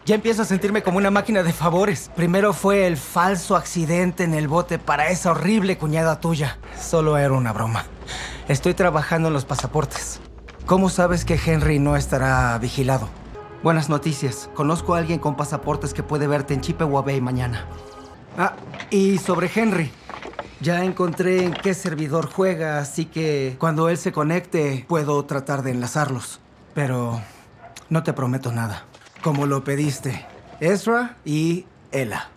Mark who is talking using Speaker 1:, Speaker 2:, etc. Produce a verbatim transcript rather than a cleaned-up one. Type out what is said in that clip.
Speaker 1: Ya empiezo a sentirme como una máquina de favores. Primero fue el falso accidente en el bote para esa horrible cuñada tuya. Solo era una broma. Estoy trabajando en los pasaportes. ¿Cómo sabes que Henry no estará vigilado? Buenas noticias. Conozco a alguien con pasaportes que puede verte en Chippewa Bay mañana. Ah, y sobre Henry. Ya encontré en qué servidor juega, así que cuando él se conecte, puedo tratar de enlazarlos. Pero no te prometo nada. Como lo pediste, Ezra y Ella.